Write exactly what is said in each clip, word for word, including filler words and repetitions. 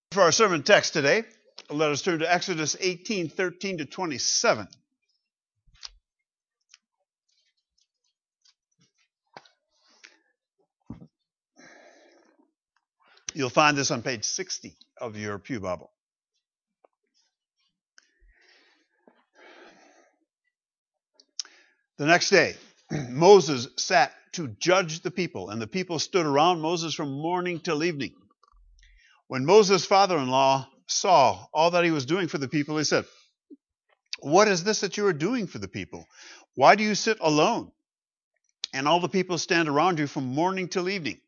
For our sermon text today, let us turn to Exodus eighteen, thirteen to twenty-seven. You'll find this on page sixty of your Pew Bible. The next day, Moses sat to judge the people, and the people stood around Moses from morning till evening. When Moses' father-in-law saw all that he was doing for the people, he said, "What is this that you are doing for the people? Why do you sit alone, and all the people stand around you from morning till evening?"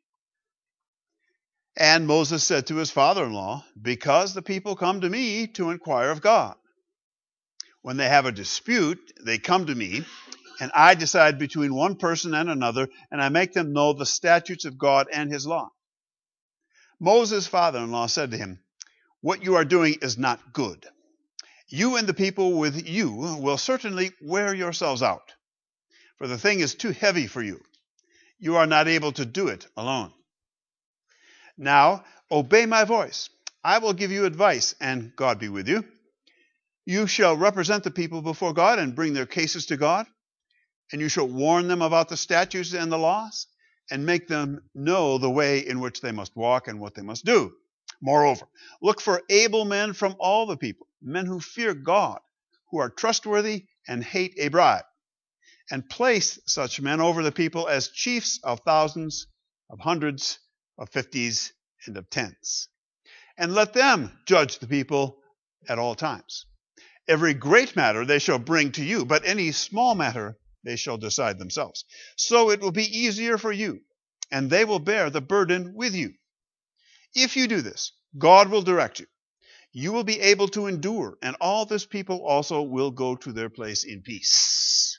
And Moses said to his father-in-law, "Because the people come to me to inquire of God. When they have a dispute, they come to me, and I decide between one person and another, and I make them know the statutes of God and his law." Moses' father-in-law said to him, "What you are doing is not good. You and the people with you will certainly wear yourselves out, for the thing is too heavy for you. You are not able to do it alone. Now, obey my voice. I will give you advice, and God be with you. You shall represent the people before God and bring their cases to God, and you shall warn them about the statutes and the laws, and make them know the way in which they must walk and what they must do. Moreover, look for able men from all the people, men who fear God, who are trustworthy and hate a bribe, and place such men over the people as chiefs of thousands, of hundreds, of fifties, and of tens. And let them judge the people at all times. Every great matter they shall bring to you, but any small matter they shall decide themselves. So it will be easier for you, and they will bear the burden with you. If you do this, God will direct you. You will be able to endure, and all this people also will go to their place in peace."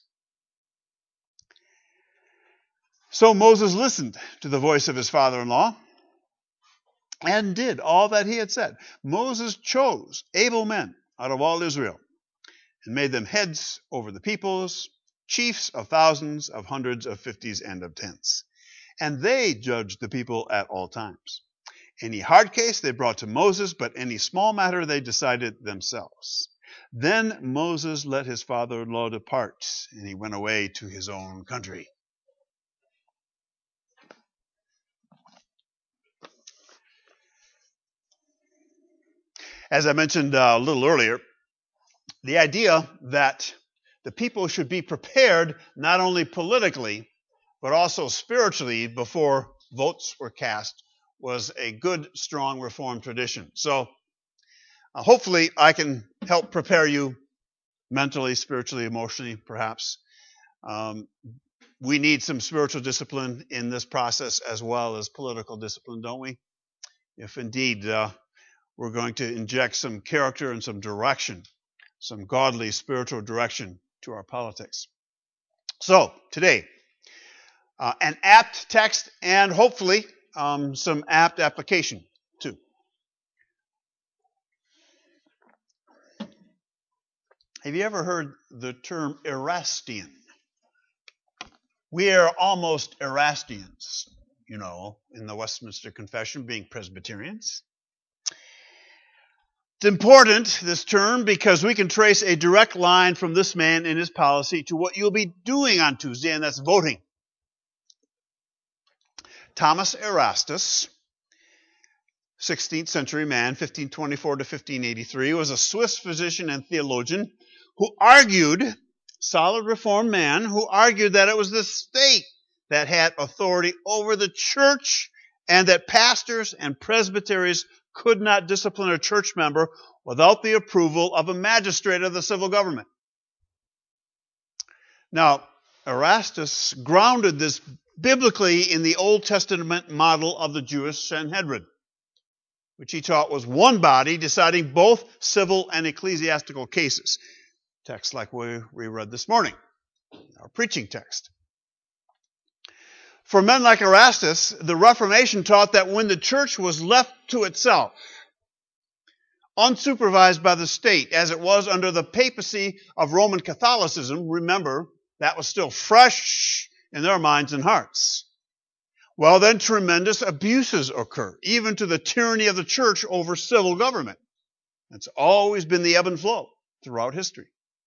So Moses listened to the voice of his father-in-law and did all that he had said. Moses chose able men out of all Israel and made them heads over the peoples, chiefs of thousands, of hundreds, of fifties, and of tens. And they judged the people at all times. Any hard case they brought to Moses, but any small matter they decided themselves. Then Moses let his father-in-law depart, and he went away to his own country. As I mentioned a little earlier, the idea that the people should be prepared not only politically, but also spiritually before votes were cast was a good, strong Reformed tradition. So uh, hopefully I can help prepare you mentally, spiritually, emotionally, perhaps. Um, we need some spiritual discipline in this process as well as political discipline, don't we? If indeed uh, we're going to inject some character and some direction, some godly spiritual direction to our politics. So, today, uh, an apt text and hopefully um, some apt application too. Have you ever heard the term Erastian? We are almost Erastians, you know, in the Westminster Confession, being Presbyterians. It's important, this term, because we can trace a direct line from this man and his policy to what you'll be doing on Tuesday, and that's voting. Thomas Erastus, sixteenth century man, fifteen twenty-four to fifteen eighty-three, was a Swiss physician and theologian who argued, solid Reformed man, who argued that it was the state that had authority over the church and that pastors and presbyteries could not discipline a church member without the approval of a magistrate of the civil government. Now, Erastus grounded this biblically in the Old Testament model of the Jewish Sanhedrin, which he taught was one body deciding both civil and ecclesiastical cases. Text like we, we read this morning, our preaching text. For men like Erastus, the Reformation taught that when the church was left to itself, unsupervised by the state, as it was under the papacy of Roman Catholicism, remember, that was still fresh in their minds and hearts. well, then tremendous abuses occur, even to the tyranny of the church over civil government. It's always been the ebb and flow throughout history.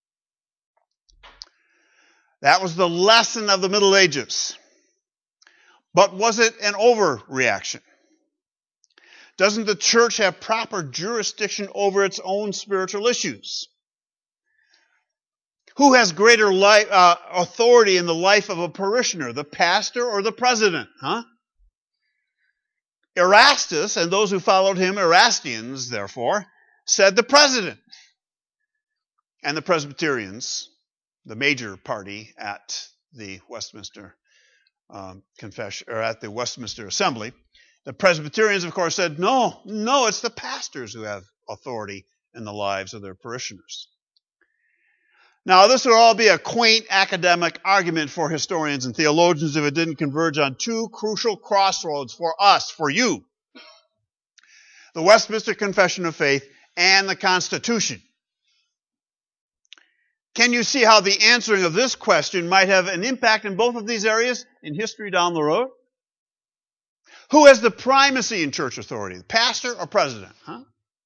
That was the lesson of the Middle Ages. But was it an overreaction? Doesn't the church have proper jurisdiction over its own spiritual issues? Who has greater life, uh, authority in the life of a parishioner, the pastor or the president? Huh? Erastus, and those who followed him, Erastians, therefore, said the president. And the Presbyterians, the major party at the Westminster um, Confession, or at the Westminster Assembly, the Presbyterians, of course, said, no, no, it's the pastors who have authority in the lives of their parishioners. Now, this would all be a quaint academic argument for historians and theologians if it didn't converge on two crucial crossroads for us, for you. The Westminster Confession of Faith and the Constitution. Can you see how the answering of this question might have an impact in both of these areas in history down the road? Who has the primacy in church authority, the pastor or president? Huh?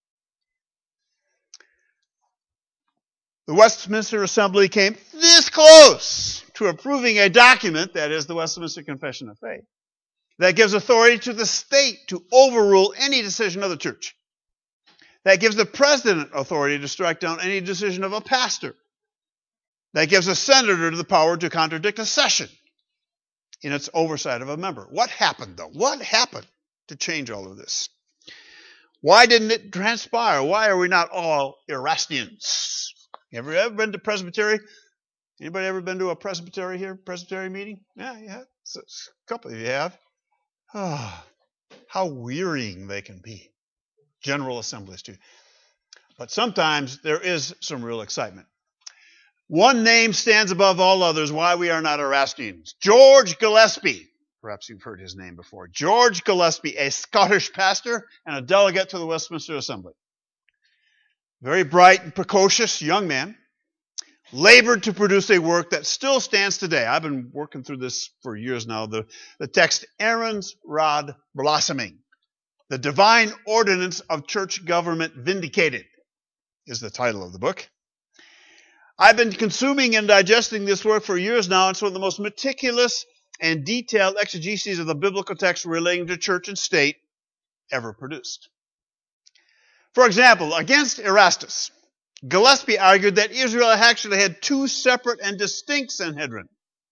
The Westminster Assembly came this close to approving a document, that is the Westminster Confession of Faith, that gives authority to the state to overrule any decision of the church. That gives the president authority to strike down any decision of a pastor. That gives a senator the power to contradict a session in its oversight of a member. What happened, though? What happened to change all of this? Why didn't it transpire? Why are we not all Erastians? Have you ever been to Presbytery? Anybody ever been to a Presbytery here? Presbytery meeting? Yeah, you have. A couple of you have. Oh, how wearying they can be. General assemblies, too. But sometimes there is some real excitement. One name stands above all others why we are not Erastians. George Gillespie. Perhaps you've heard his name before. George Gillespie, a Scottish pastor and a delegate to the Westminster Assembly. Very bright and precocious young man. Labored to produce a work that still stands today. I've been working through this for years now. The, the text, Aaron's Rod Blossoming. The Divine Ordinance of Church Government Vindicated is the title of the book. I've been consuming and digesting this work for years now. It's one of the most meticulous and detailed exegeses of the biblical text relating to church and state ever produced. For example, against Erastus, Gillespie argued that Israel actually had two separate and distinct Sanhedrin.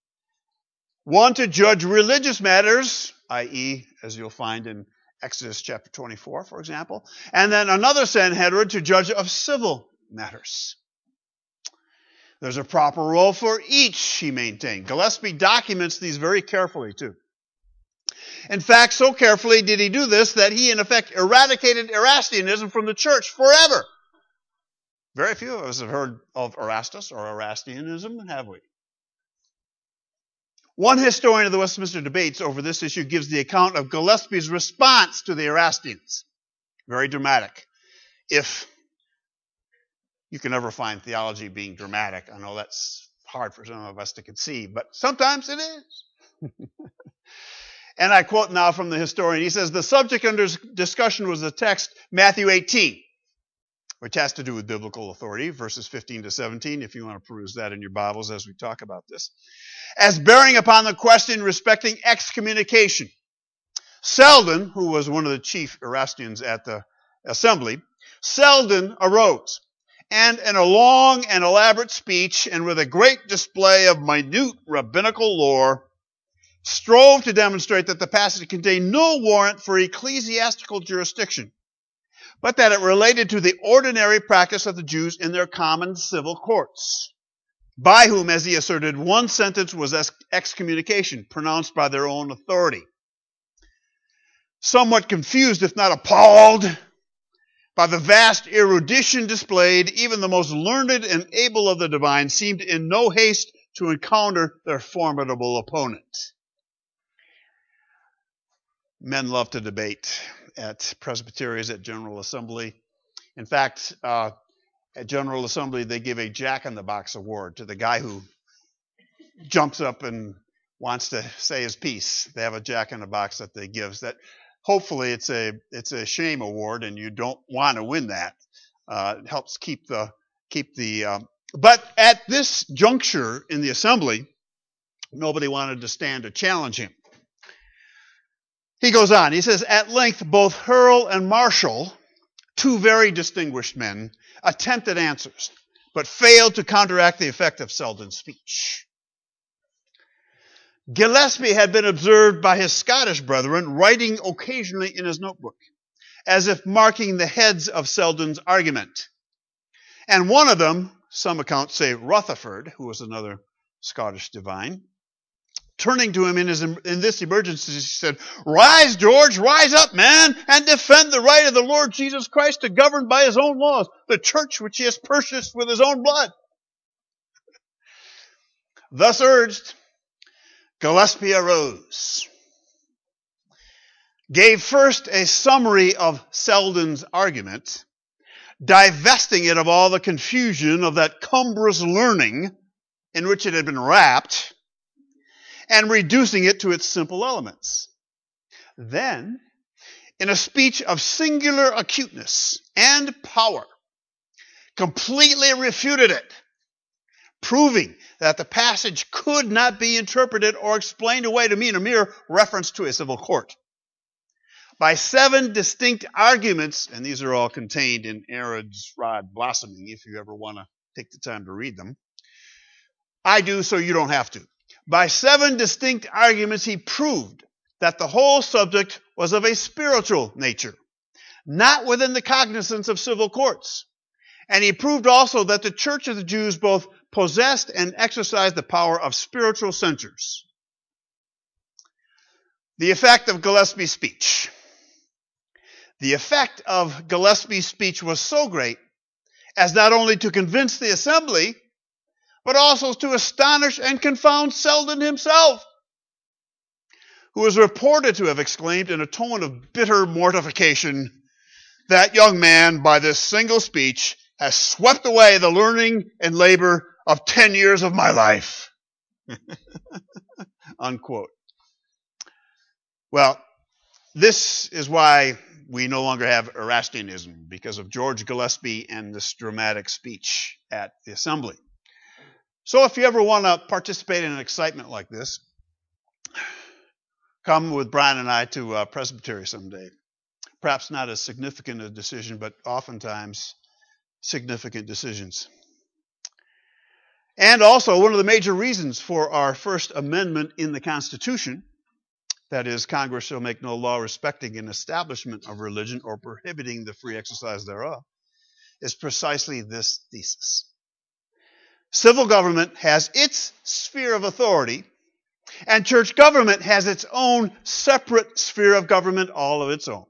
One to judge religious matters, that is, as you'll find in Exodus chapter twenty-four, for example, and then another Sanhedrin to judge of civil matters. There's a proper role for each, he maintained. Gillespie documents these very carefully, too. In fact, so carefully did he do this that he, in effect, eradicated Erastianism from the church forever. Very few of us have heard of Erastus or Erastianism, have we? One historian of the Westminster debates over this issue gives the account of Gillespie's response to the Erastians. Very dramatic. If you can ever find theology being dramatic, I know that's hard for some of us to conceive, but sometimes it is. And I quote now from the historian. He says, the subject under discussion was the text Matthew eighteen, which has to do with biblical authority, verses fifteen to seventeen, if you want to peruse that in your Bibles as we talk about this. As bearing upon the question respecting excommunication. Selden, who was one of the chief Erastians at the assembly, Selden arose, and in a long and elaborate speech, and with a great display of minute rabbinical lore, strove to demonstrate that the passage contained no warrant for ecclesiastical jurisdiction, but that it related to the ordinary practice of the Jews in their common civil courts, by whom, as he asserted, one sentence was excommunication, pronounced by their own authority. Somewhat confused, if not appalled, by the vast erudition displayed, even the most learned and able of the divines seemed in no haste to encounter their formidable opponent. Men love to debate at presbyteries, at General Assembly. In fact, uh, at General Assembly, they give a Jack-in-the-Box award to the guy who jumps up and wants to say his piece. They have a Jack in the Box that they give. That hopefully it's a it's a shame award, and you don't want to win that. Uh, it helps keep the keep the. Um, but at this juncture in the assembly, nobody wanted to stand to challenge him. He goes on. He says, "At length, both Hurrell and Marshall, two very distinguished men, attempted answers, but failed to counteract the effect of Selden's speech. Gillespie had been observed by his Scottish brethren writing occasionally in his notebook, as if marking the heads of Selden's argument. And one of them, some accounts say Rutherford, who was another Scottish divine, turning to him in, his, in this emergency, he said, 'Rise, George, rise up, man, and defend the right of the Lord Jesus Christ to govern by his own laws, the church which he has purchased with his own blood.' Thus urged, Gillespie arose, gave first a summary of Selden's argument, divesting it of all the confusion of that cumbrous learning in which it had been wrapped, and reducing it to its simple elements. Then, in a speech of singular acuteness and power, completely refuted it, proving that the passage could not be interpreted or explained away to mean a mere reference to a civil court. By seven distinct arguments, and these are all contained in Arod's Rod Blossoming, if you ever want to take the time to read them. I do, so you don't have to. By seven distinct arguments, he proved that the whole subject was of a spiritual nature, not within the cognizance of civil courts. And he proved also that the Church of the Jews both possessed and exercised the power of spiritual censors. The effect of Gillespie's speech. The effect of Gillespie's speech was so great as not only to convince the assembly, but also to astonish and confound Selden himself, who is reported to have exclaimed in a tone of bitter mortification, "That young man, by this single speech, has swept away the learning and labor of ten years of my life." Unquote. Well, this is why we no longer have Erastianism, because of George Gillespie and this dramatic speech at the assembly. So if you ever want to participate in an excitement like this, come with Brian and I to uh, Presbytery someday. Perhaps not as significant a decision, but oftentimes significant decisions. And also, one of the major reasons for our First Amendment in the Constitution, that is, Congress shall make no law respecting an establishment of religion or prohibiting the free exercise thereof, is precisely this thesis. Civil government has its sphere of authority, and church government has its own separate sphere of government, all of its own.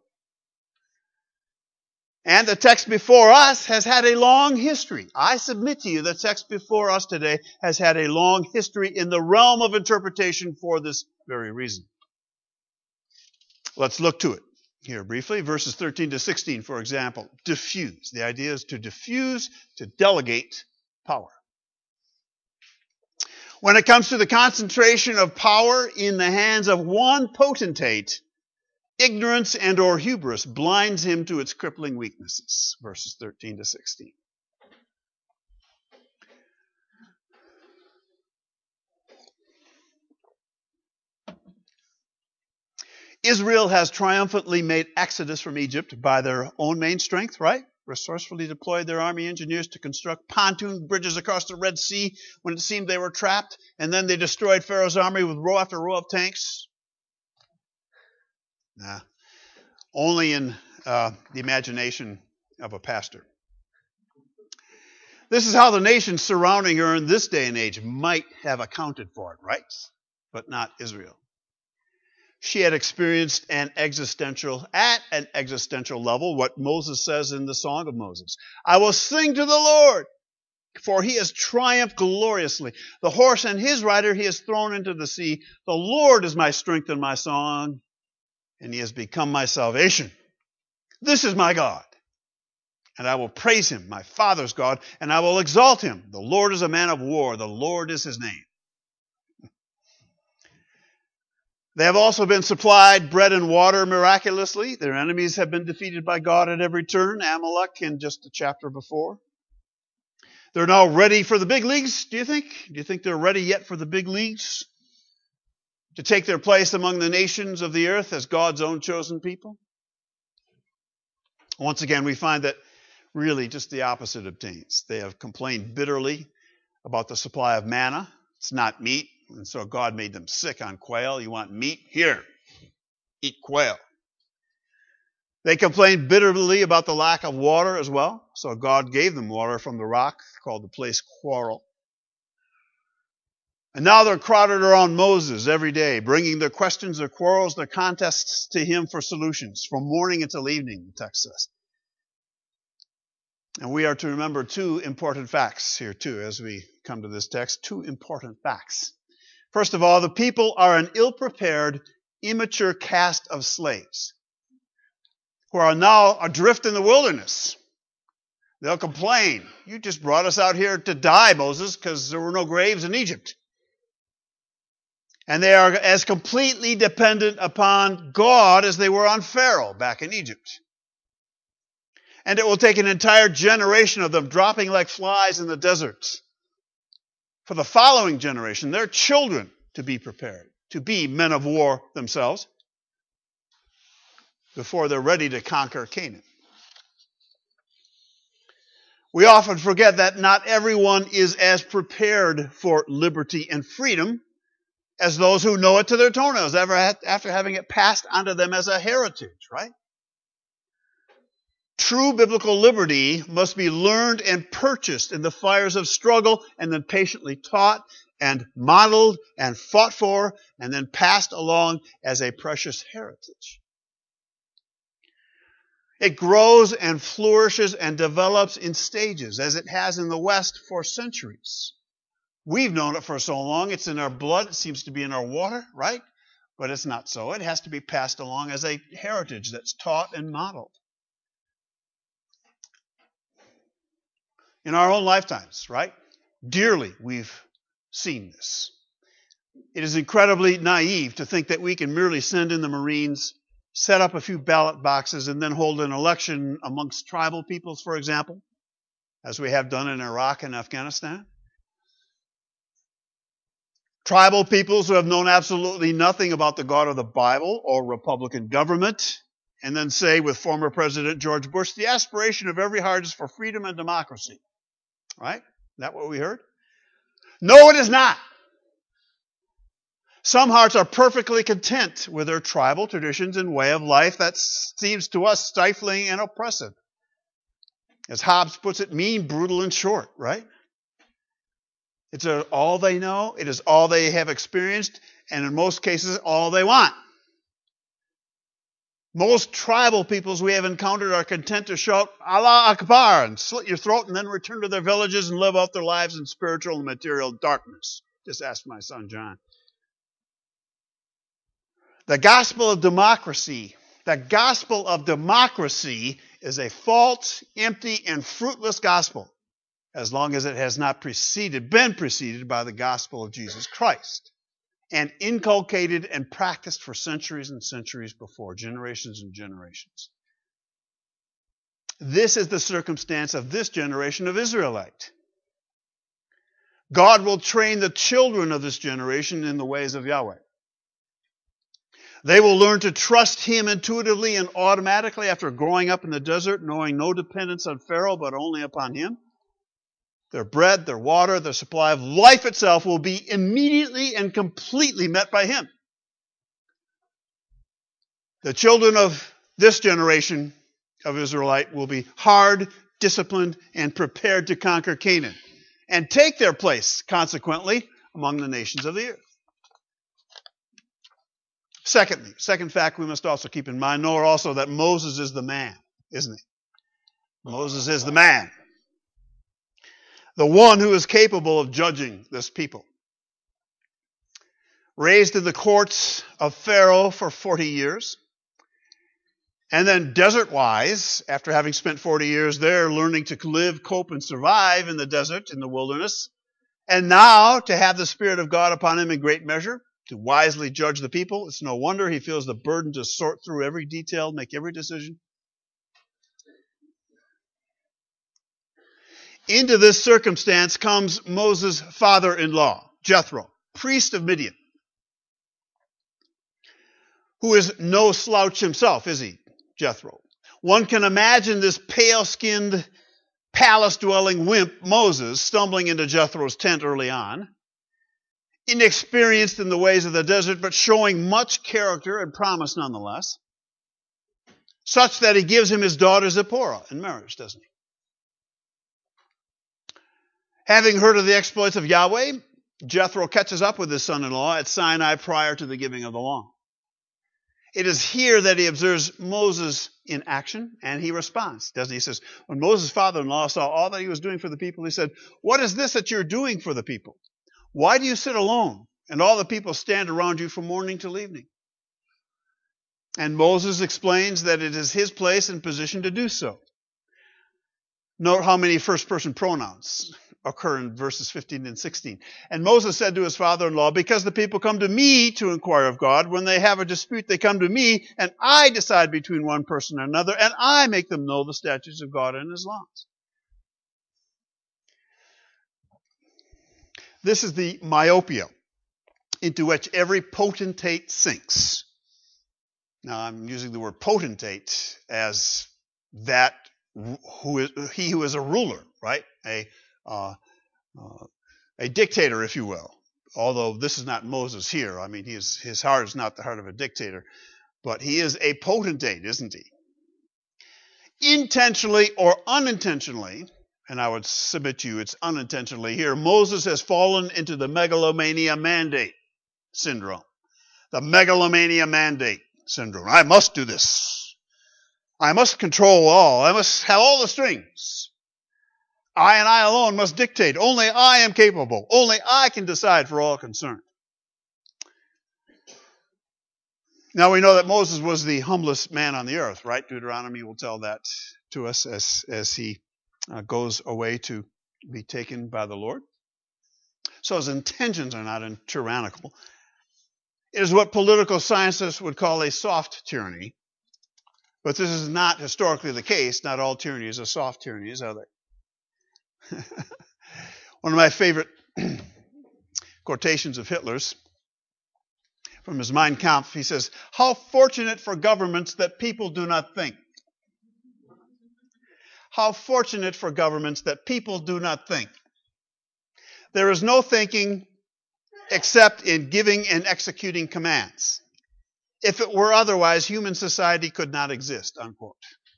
And the text before us has had a long history. I submit to you the text before us today has had a long history in the realm of interpretation for this very reason. Let's look to it here briefly. Verses thirteen to sixteen, for example. Diffuse. The idea is to diffuse, to delegate power. When it comes to the concentration of power in the hands of one potentate, ignorance and or hubris blinds him to its crippling weaknesses. Verses thirteen to sixteen. Israel has triumphantly made exodus from Egypt by their own main strength, right? Resourcefully deployed their army engineers to construct pontoon bridges across the Red Sea when it seemed they were trapped, and then they destroyed Pharaoh's army with row after row of tanks. Nah, only in uh, the imagination of a pastor. This is how the nations surrounding her in this day and age might have accounted for it, right? But not Israel. She had experienced an existential, at an existential level, what Moses says in the Song of Moses. I will sing to the Lord, for he has triumphed gloriously. The horse and his rider he has thrown into the sea. The Lord is my strength and my song, and he has become my salvation. This is my God, and I will praise him, my father's God, and I will exalt him. The Lord is a man of war. The Lord is his name. They have also been supplied bread and water miraculously. Their enemies have been defeated by God at every turn. Amalek in just a chapter before. They're now ready for the big leagues, do you think? Do you think they're ready yet for the big leagues? To take their place among the nations of the earth as God's own chosen people? Once again, we find that really just the opposite obtains. They have complained bitterly about the supply of manna. It's not meat. And so God made them sick on quail. You want meat? Here, eat quail. They complained bitterly about the lack of water as well. So God gave them water from the rock called the place Quarrel. And now they're crowded around Moses every day, bringing their questions, their quarrels, their contests to him for solutions, from morning until evening, the text says. And we are to remember two important facts here too as we come to this text. Two important facts. First of all, the people are an ill-prepared, immature caste of slaves who are now adrift in the wilderness. They'll complain, you just brought us out here to die, Moses, because there were no graves in Egypt. And they are as completely dependent upon God as they were on Pharaoh back in Egypt. And it will take an entire generation of them dropping like flies in the desert for the following generation, their children, to be prepared, to be men of war themselves, before they're ready to conquer Canaan. We often forget that not everyone is as prepared for liberty and freedom as those who know it to their toenails, ever after having it passed onto them as a heritage, right? True biblical liberty must be learned and purchased in the fires of struggle and then patiently taught and modeled and fought for and then passed along as a precious heritage. It grows and flourishes and develops in stages, as it has in the West for centuries. We've known it for so long, it's in our blood, it seems to be in our water, right? But it's not so. It has to be passed along as a heritage that's taught and modeled. In our own lifetimes, right? Dearly, we've seen this. It is incredibly naive to think that we can merely send in the Marines, set up a few ballot boxes, and then hold an election amongst tribal peoples, for example, as we have done in Iraq and Afghanistan. Tribal peoples who have known absolutely nothing about the God of the Bible or Republican government, and then say with former President George Bush, the aspiration of every heart is for freedom and democracy. Right? Is that what we heard? No, it is not. Some hearts are perfectly content with their tribal traditions and way of life that seems to us stifling and oppressive. As Hobbes puts it, mean, brutal, and short, right? It's all they know, it is all they have experienced, and in most cases, all they want. Most tribal peoples we have encountered are content to shout Allah Akbar and slit your throat and then return to their villages and live out their lives in spiritual and material darkness. Just ask my son John. The gospel of democracy, the gospel of democracy is a false, empty, and fruitless gospel as long as it has not preceded, been preceded by the gospel of Jesus Christ, and inculcated and practiced for centuries and centuries before, generations and generations. This is the circumstance of this generation of Israelite. God will train the children of this generation in the ways of Yahweh. They will learn to trust Him intuitively and automatically after growing up in the desert, knowing no dependence on Pharaoh, but only upon Him. Their bread, their water, their supply of life itself will be immediately and completely met by Him. The children of this generation of Israelite will be hard, disciplined, and prepared to conquer Canaan and take their place, consequently, among the nations of the earth. Secondly, second fact we must also keep in mind, know also that Moses is the man, isn't he? Moses is the man. The one who is capable of judging this people. Raised in the courts of Pharaoh for forty years. And then desert-wise, after having spent forty years there, learning to live, cope, and survive in the desert, in the wilderness. And now to have the Spirit of God upon him in great measure. to wisely judge the people. It's no wonder he feels the burden to sort through every detail, make every decision. Into this circumstance comes Moses' father-in-law, Jethro, priest of Midian, who is no slouch himself, is he, Jethro? One can imagine this pale-skinned, palace-dwelling wimp, Moses, stumbling into Jethro's tent early on, inexperienced in the ways of the desert, but showing much character and promise nonetheless, such that he gives him his daughter Zipporah in marriage, doesn't he? Having heard of the exploits of Yahweh, Jethro catches up with his son-in-law at Sinai prior to the giving of the law. It is here that he observes Moses in action, and he responds, doesn't he? He says, when Moses' father-in-law saw all that he was doing for the people, he said, "What is this that you're doing for the people? Why do you sit alone, and all the people stand around you from morning till evening?" And Moses explains that it is his place and position to do so. Note how many first-person pronouns occur in verses fifteen and sixteen. And Moses said to his father-in-law, "Because the people come to me to inquire of God. When they have a dispute, they come to me, and I decide between one person and another, and I make them know the statutes of God and his laws." This is the myopia into which every potentate sinks. Now, I'm using the word potentate as that who is he who is a ruler, right? A uh, uh, a dictator, if you will. Although this is not Moses here. I mean, he is, his heart is not the heart of a dictator, but he is a potentate, isn't he? Intentionally or unintentionally, and I would submit to you it's unintentionally here, Moses has fallen into the megalomania mandate syndrome. The megalomania mandate syndrome. I must do this. I must control all. I must have all the strings. I and I alone must dictate. Only I am capable. Only I can decide for all concerned. Now we know that Moses was the humblest man on the earth, right? Deuteronomy will tell that to us as, as he uh, goes away to be taken by the Lord. So his intentions are not tyrannical. It is what political scientists would call a soft tyranny. But this is not historically the case. Not all tyrannies are soft tyrannies, are they? One of my favorite quotations of Hitler's from his Mein Kampf, he says, "How fortunate for governments that people do not think." How fortunate for governments that people do not think. There is no thinking except in giving and executing commands. If it were otherwise, human society could not exist, unquote.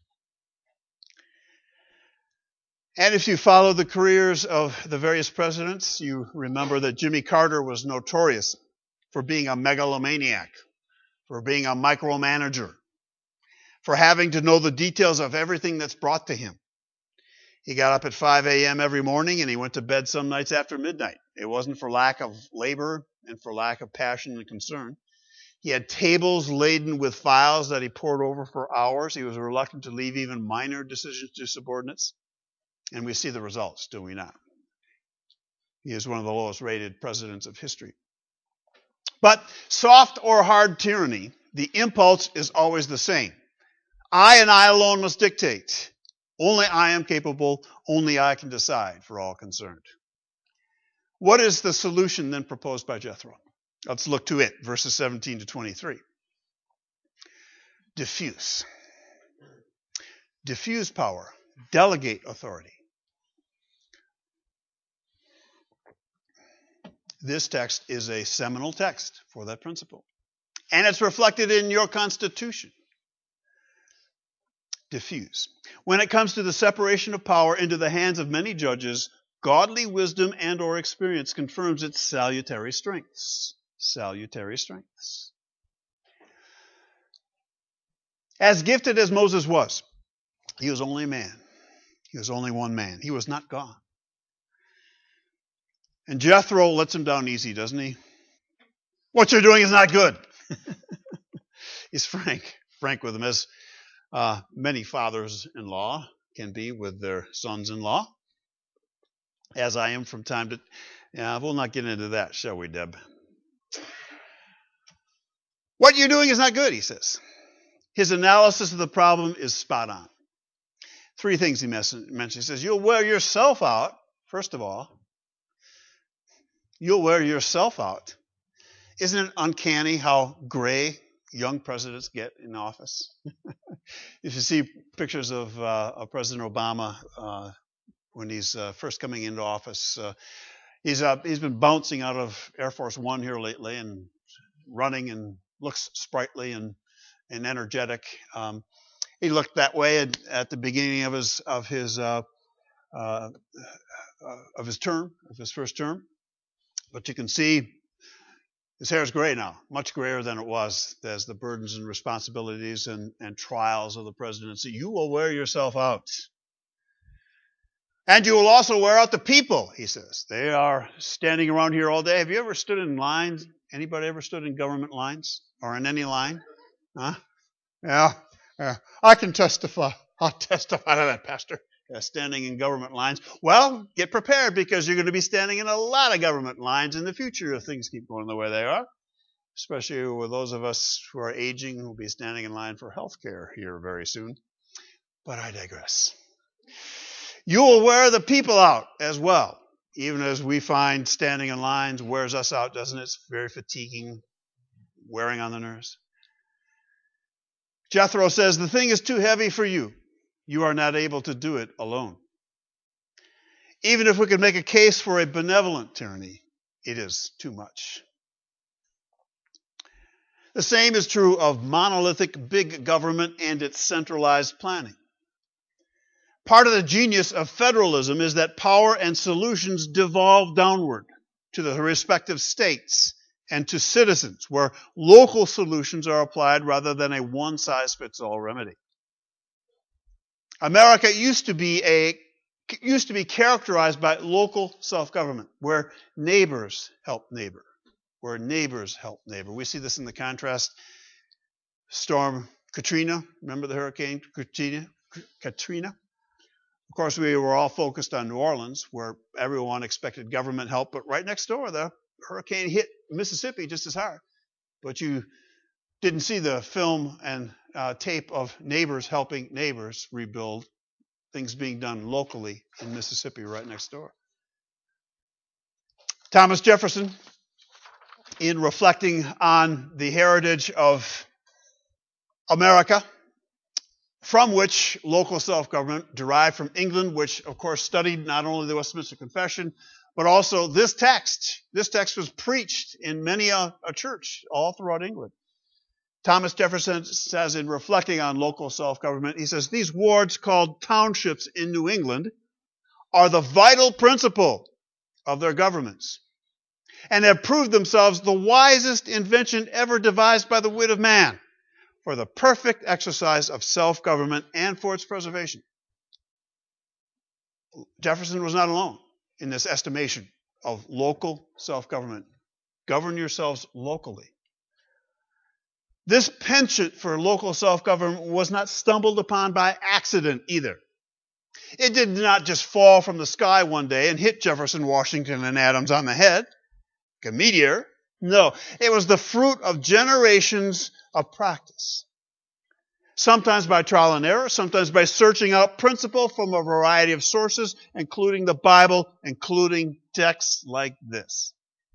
And if you follow the careers of the various presidents, you remember that Jimmy Carter was notorious for being a megalomaniac, for being a micromanager, for having to know the details of everything that's brought to him. He got up at five a.m. every morning and he went to bed some nights after midnight. It wasn't for lack of labor and for lack of passion and concern. He had tables laden with files that he pored over for hours. He was reluctant to leave even minor decisions to subordinates. And we see the results, do we not? He is one of the lowest rated presidents of history. But soft or hard tyranny, the impulse is always the same. I and I alone must dictate. Only I am capable. Only I can decide for all concerned. What is the solution then proposed by Jethro? Let's look to it, verses seventeen to twenty-three. Diffuse. Diffuse power. Delegate authority. This text is a seminal text for that principle. And it's reflected in your Constitution. Diffuse. When it comes to the separation of power into the hands of many judges, godly wisdom and or experience confirms its salutary strengths. Salutary strengths. As gifted as Moses was, he was only a man. He was only one man. He was not God. And Jethro lets him down easy, doesn't he? What you're doing is not good. He's frank, frank with him, as uh, many fathers-in-law can be with their sons-in-law, as I am from time to. Yeah, we'll not get into that, shall we, Deb? What you're doing is not good, he says. His analysis of the problem is spot on. Three things he mentions. He says, you'll wear yourself out, first of all. You'll wear yourself out. Isn't it uncanny how gray young presidents get in office? If you see pictures of, uh, of President Obama uh, when he's uh, first coming into office, uh, he's uh, he's been bouncing out of Air Force One here lately and running and looks sprightly and, and energetic. Um, he looked that way at, at the beginning of his of his uh, uh, of his term, of his first term. But you can see his hair is gray now, much grayer than it was as the burdens and responsibilities and, and trials of the presidency. You will wear yourself out. And you will also wear out the people, he says. They are standing around here all day. Have you ever stood in lines? Anybody ever stood in government lines or in any line? Huh? Yeah, yeah. I can testify. I'll testify to that, Pastor. Uh, standing in government lines. Well, get prepared because you're going to be standing in a lot of government lines in the future if things keep going the way they are. Especially with those of us who are aging who will be standing in line for health care here very soon. But I digress. You will wear the people out as well. Even as we find standing in lines wears us out, doesn't it? It's very fatiguing, wearing on the nerves. Jethro says, the thing is too heavy for you. You are not able to do it alone. Even if we could make a case for a benevolent tyranny, it is too much. The same is true of monolithic big government and its centralized planning. Part of the genius of federalism is that power and solutions devolve downward to the respective states and to citizens, where local solutions are applied rather than a one-size-fits-all remedy. America used to be a used to be characterized by local self-government, where neighbors help neighbor, where neighbors help neighbor. We see this in the contrast. Storm Katrina, remember the hurricane Katrina? Katrina? Of course, we were all focused on New Orleans, where everyone expected government help, but right next door, the hurricane hit Mississippi just as hard. But you didn't see the film and uh, tape of neighbors helping neighbors rebuild, things being done locally in Mississippi right next door. Thomas Jefferson, in reflecting on the heritage of America, from which local self-government derived from England, which of course studied not only the Westminster Confession, but also this text. This text was preached in many a, a church all throughout England. Thomas Jefferson says in reflecting on local self-government, he says, these wards called townships in New England are the vital principle of their governments and have proved themselves the wisest invention ever devised by the wit of man for the perfect exercise of self-government and for its preservation. Jefferson was not alone in this estimation of local self-government. Govern yourselves locally. This penchant for local self-government was not stumbled upon by accident either. It did not just fall from the sky one day and hit Jefferson, Washington, and Adams on the head, like a meteor. No, it was the fruit of generations of practice. Sometimes by trial and error, sometimes by searching out principle from a variety of sources, including the Bible, including texts like this.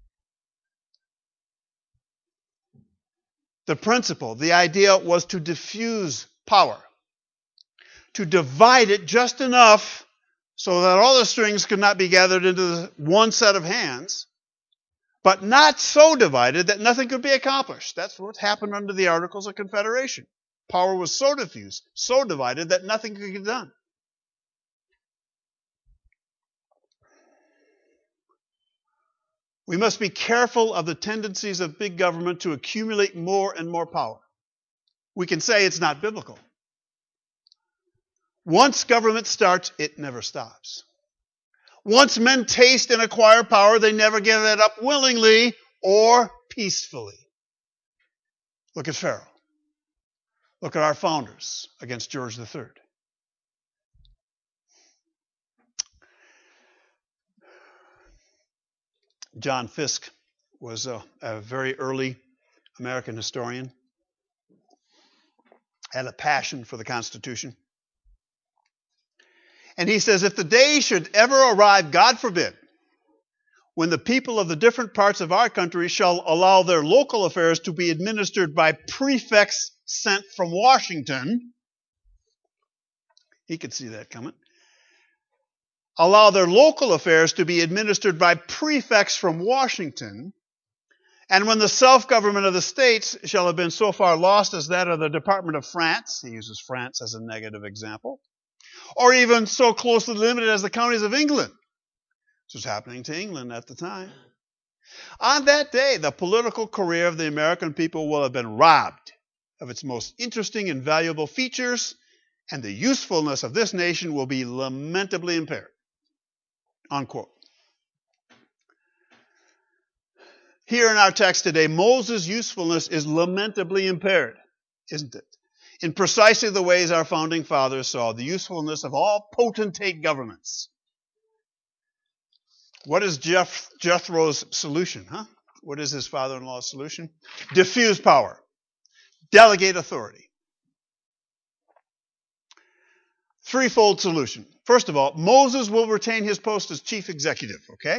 The principle, the idea was to diffuse power, to divide it just enough so that all the strings could not be gathered into one set of hands, but not so divided that nothing could be accomplished. That's what happened under the Articles of Confederation. Power was so diffused, so divided that nothing could get done. We must be careful of the tendencies of big government to accumulate more and more power. We can say it's not biblical. Once government starts, it never stops. Once men taste and acquire power, they never give it up willingly or peacefully. Look at Pharaoh. Look at our founders against George the Third. John Fiske was a, a very early American historian, had a passion for the Constitution. And he says, if the day should ever arrive, God forbid, when the people of the different parts of our country shall allow their local affairs to be administered by prefects sent from Washington, he could see that coming, allow their local affairs to be administered by prefects from Washington, and when the self-government of the states shall have been so far lost as that of the Department of France, he uses France as a negative example, or even so closely limited as the counties of England. This was happening to England at the time. On that day, the political career of the American people will have been robbed of its most interesting and valuable features, and the usefulness of this nation will be lamentably impaired. Unquote. Here in our text today, Moses' usefulness is lamentably impaired, isn't it? In precisely the ways our founding fathers saw the usefulness of all potentate governments. What is Jeff, Jethro's solution? Huh? What is his father-in-law's solution? Diffuse power. Delegate authority. Threefold solution. First of all, Moses will retain his post as chief executive, okay?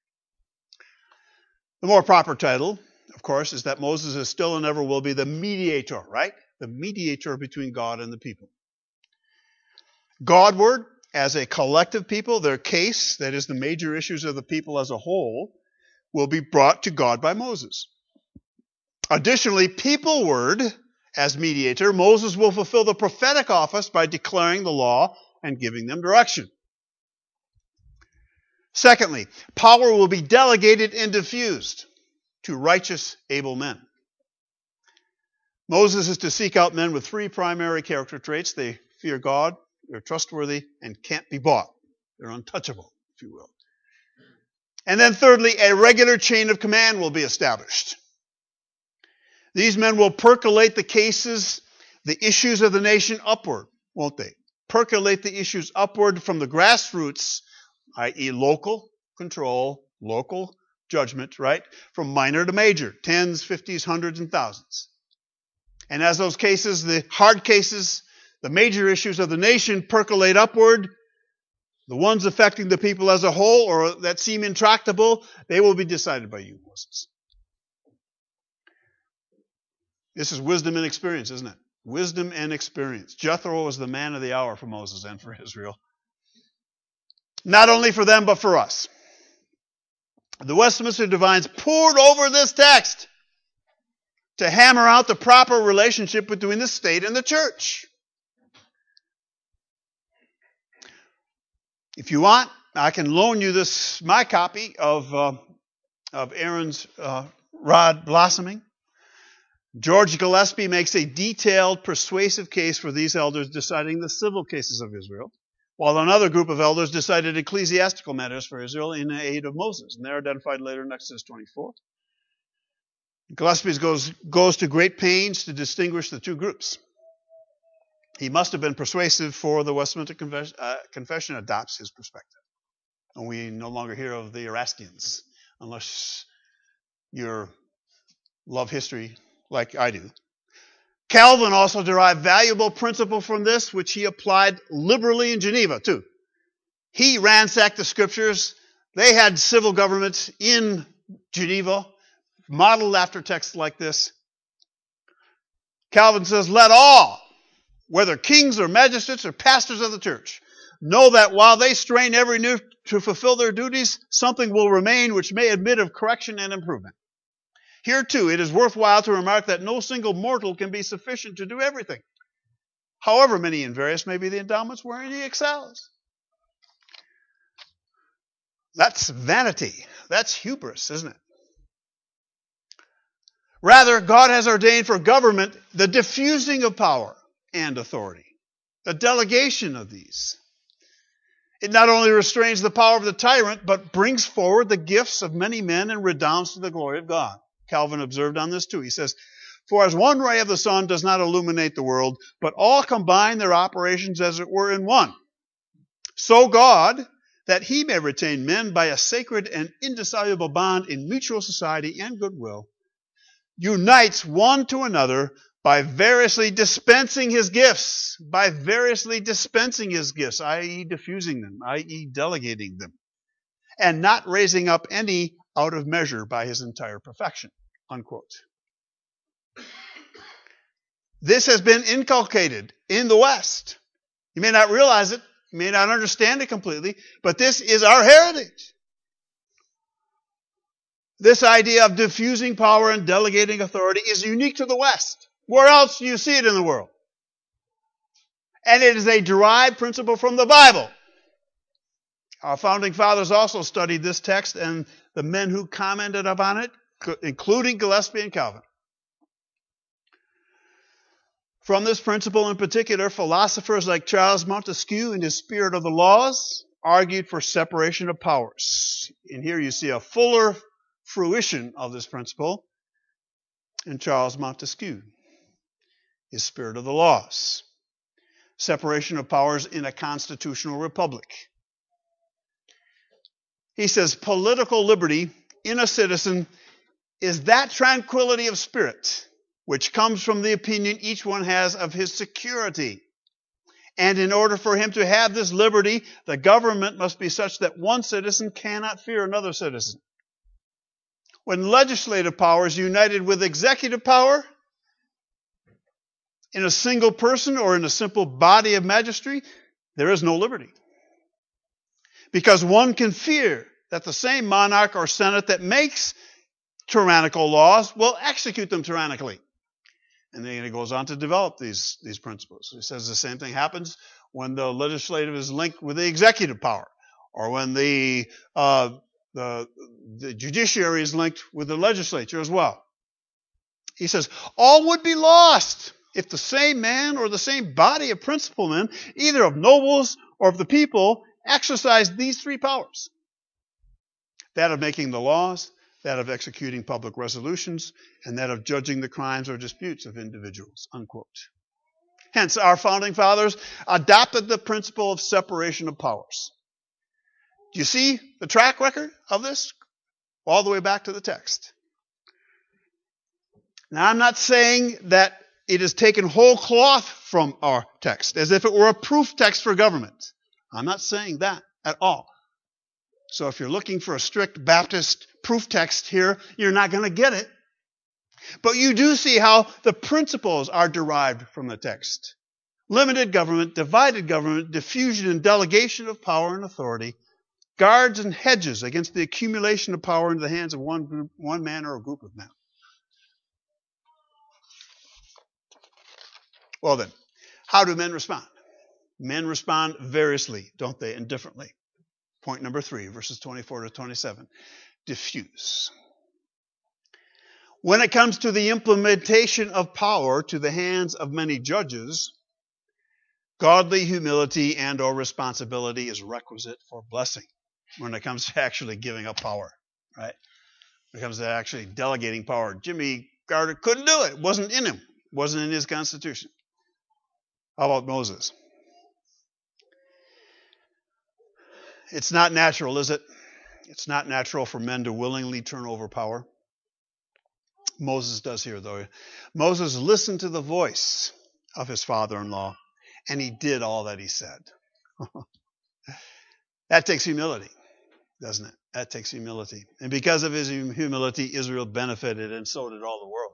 The more proper title, of course, is that Moses is still and ever will be the mediator, right? The mediator between God and the people. Godward, as a collective people, their case, that is the major issues of the people as a whole, will be brought to God by Moses. Additionally, peopleward, as mediator, Moses will fulfill the prophetic office by declaring the law and giving them direction. Secondly, power will be delegated and diffused to righteous, able men. Moses is to seek out men with three primary character traits. They fear God, they're trustworthy, and can't be bought. They're untouchable, if you will. And then thirdly, a regular chain of command will be established. These men will percolate the cases, the issues of the nation upward, won't they? Percolate the issues upward from the grassroots, that is local control, local judgment, right? From minor to major, tens, fifties, hundreds, and thousands. And as those cases, the hard cases, the major issues of the nation percolate upward, the ones affecting the people as a whole or that seem intractable, they will be decided by you, Moses. This is wisdom and experience, isn't it? Wisdom and experience. Jethro was the man of the hour for Moses and for Israel. Not only for them, but for us. The Westminster Divines poured over this text to hammer out the proper relationship between the state and the church. If you want, I can loan you this, my copy of, uh, of Aaron's uh, Rod Blossoming. George Gillespie makes a detailed, persuasive case for these elders deciding the civil cases of Israel, while another group of elders decided ecclesiastical matters for Israel in the aid of Moses. And they're identified later in Exodus twenty-four. Gillespie goes, goes to great pains to distinguish the two groups. He must have been persuasive, for the Westminster Confession, uh, Confession adopts his perspective. And we no longer hear of the Erastians, unless you love history like I do. Calvin also derived valuable principle from this, which he applied liberally in Geneva, too. He ransacked the scriptures. They had civil governments in Geneva, modeled after texts like this. Calvin says, let all, whether kings or magistrates or pastors of the church, know that while they strain every nerve to fulfill their duties, something will remain which may admit of correction and improvement. Here, too, it is worthwhile to remark that no single mortal can be sufficient to do everything, however many and various may be the endowments wherein he excels. That's vanity. That's hubris, isn't it? Rather, God has ordained for government the diffusing of power and authority, the delegation of these. It not only restrains the power of the tyrant, but brings forward the gifts of many men and redounds to the glory of God. Calvin observed on this too. He says, for as one ray of the sun does not illuminate the world, but all combine their operations as it were in one, so God, that he may retain men by a sacred and indissoluble bond in mutual society and goodwill, unites one to another by variously dispensing his gifts, by variously dispensing his gifts, that is diffusing them, that is delegating them, and not raising up any out of measure by his entire perfection, unquote. This has been inculcated in the West. You may not realize it, you may not understand it completely, but this is our heritage. This idea of diffusing power and delegating authority is unique to the West. Where else do you see it in the world? And it is a derived principle from the Bible. Our founding fathers also studied this text and the men who commented upon it, including Gillespie and Calvin. From this principle in particular, philosophers like Charles Montesquieu in his Spirit of the Laws argued for separation of powers. And here you see a fuller fruition of this principle in Charles Montesquieu, his Spirit of the Laws. Separation of powers in a constitutional republic. He says, political liberty in a citizen is that tranquility of spirit which comes from the opinion each one has of his security. And in order for him to have this liberty, the government must be such that one citizen cannot fear another citizen. When legislative power is united with executive power in a single person or in a simple body of magistracy, there is no liberty. Because one can fear that the same monarch or senate that makes tyrannical laws will execute them tyrannically. And then he goes on to develop these, these principles. He says the same thing happens when the legislative is linked with the executive power, or when the, uh, the, the judiciary is linked with the legislature as well. He says, all would be lost if the same man or the same body of principal men, either of nobles or of the people, exercised these three powers. That of making the laws, that of executing public resolutions, and that of judging the crimes or disputes of individuals, unquote. Hence, our founding fathers adopted the principle of separation of powers. Do you see the track record of this? All the way back to the text. Now, I'm not saying that it is taken whole cloth from our text, as if it were a proof text for government. I'm not saying that at all. So if you're looking for a strict Baptist proof text here, you're not going to get it. But you do see how the principles are derived from the text. Limited government, divided government, diffusion and delegation of power and authority, guards and hedges against the accumulation of power into the hands of one group, one man or a group of men. Well then, how do men respond? Men respond variously, don't they, and differently. Point number three, verses twenty-four to twenty-seven. Diffuse. When it comes to the implementation of power to the hands of many judges, godly humility and or responsibility is requisite for blessing. When it comes to actually giving up power, right? When it comes to actually delegating power. Jimmy Carter couldn't do it. It wasn't in him. It wasn't in his constitution. How about Moses? It's not natural, is it? It's not natural for men to willingly turn over power. Moses does here, though. Moses listened to the voice of his father-in-law, and he did all that he said. That takes humility, doesn't it? That takes humility. And because of his humility, Israel benefited, and so did all the world.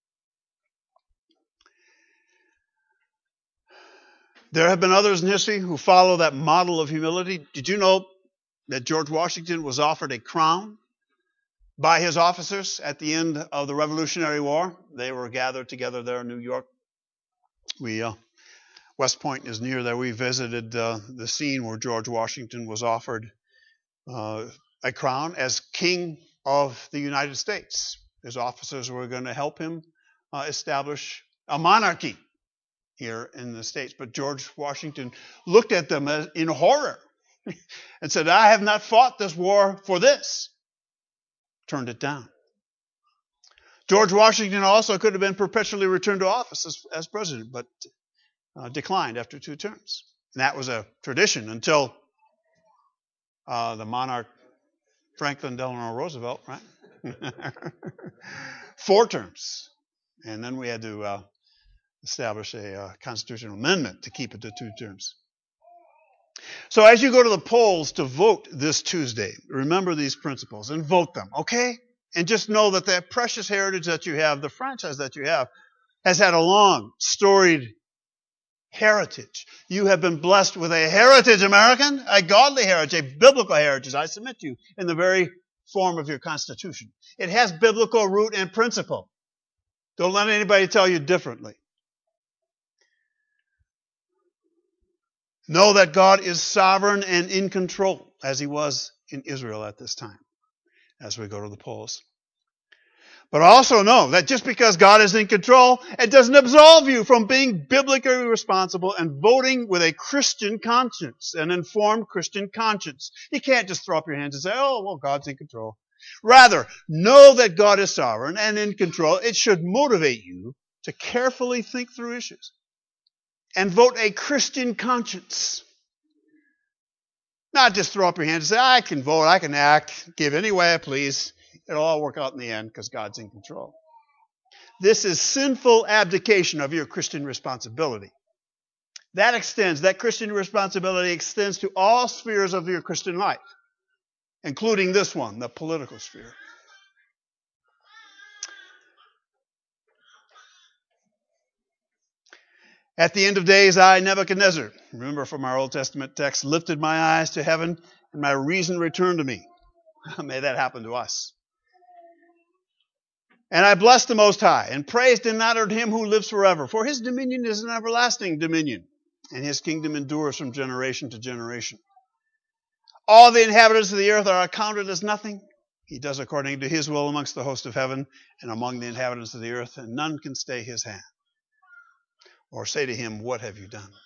There have been others in history who follow that model of humility. Did you know that George Washington was offered a crown by his officers at the end of the Revolutionary War? They were gathered together there in New York. We, uh, West Point is near there. We visited uh, the scene where George Washington was offered uh, a crown as King of the United States. His officers were going to help him uh, establish a monarchy here in the States. But George Washington looked at them as, in horror and said, I have not fought this war for this. Turned it down. George Washington also could have been perpetually returned to office as, as president, but uh, declined after two terms. And that was a tradition until uh, the monarch Franklin Delano Roosevelt, right? four terms. And then we had to uh, establish a uh, constitutional amendment to keep it to two terms. So as you go to the polls to vote this Tuesday, remember these principles and vote them, okay? And just know that that precious heritage that you have, the franchise that you have, has had a long, storied heritage. You have been blessed with a heritage, American, a godly heritage, a biblical heritage, I submit to you, in the very form of your Constitution. It has biblical root and principle. Don't let anybody tell you differently. Know that God is sovereign and in control, as he was in Israel at this time, as we go to the polls. But also know that just because God is in control, it doesn't absolve you from being biblically responsible and voting with a Christian conscience, an informed Christian conscience. You can't just throw up your hands and say, oh, well, God's in control. Rather, know that God is sovereign and in control. It should motivate you to carefully think through issues and vote a Christian conscience. Not just throw up your hands and say, I can vote, I can act, give any way I please. It'll all work out in the end because God's in control. This is sinful abdication of your Christian responsibility. That extends, that Christian responsibility extends to all spheres of your Christian life, including this one, the political sphere. At the end of days, I, Nebuchadnezzar, remember from our Old Testament text, lifted my eyes to heaven, and my reason returned to me. May that happen to us. And I blessed the Most High, and praised and honored him who lives forever. For his dominion is an everlasting dominion, and his kingdom endures from generation to generation. All the inhabitants of the earth are accounted as nothing. He does according to his will amongst the host of heaven and among the inhabitants of the earth, and none can stay his hand or say to him, what have you done?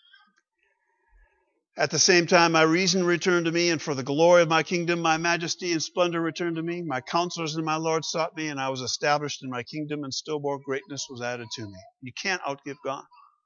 At the same time, my reason returned to me, and for the glory of my kingdom, my majesty and splendor returned to me. My counselors and my lord sought me, and I was established in my kingdom, and still more greatness was added to me. You can't outgive God.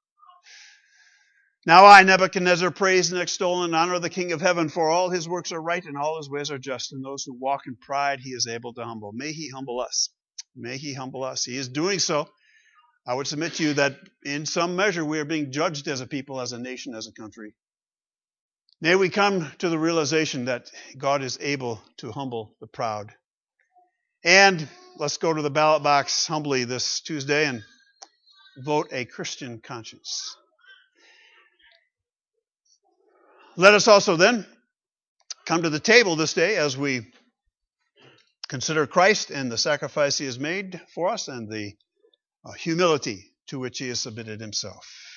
Now I, Nebuchadnezzar, praise and extol and honor the King of heaven, for all his works are right and all his ways are just, and those who walk in pride he is able to humble. May he humble us. May he humble us. He is doing so. I would submit to you that in some measure we are being judged as a people, as a nation, as a country. May we come to the realization that God is able to humble the proud. And let's go to the ballot box humbly this Tuesday and vote a Christian conscience. Let us also then come to the table this day as we consider Christ and the sacrifice he has made for us and the uh, humility to which he has submitted himself.